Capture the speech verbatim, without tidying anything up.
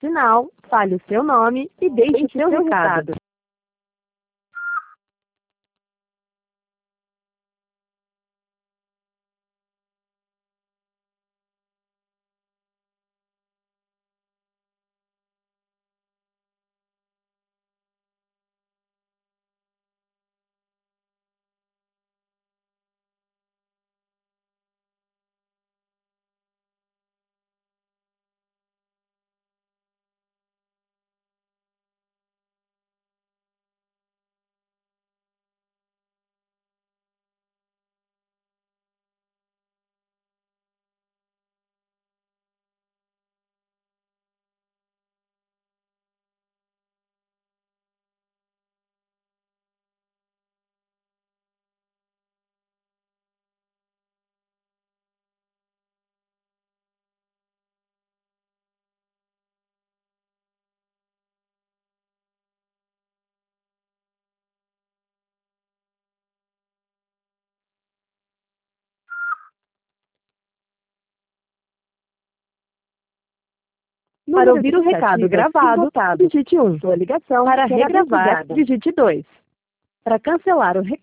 Sinal, fale o seu nome e deixe seu recado. Para ouvir o recado gravado, digite um. Sua ligação para regravar, digite dois. Para cancelar o recado,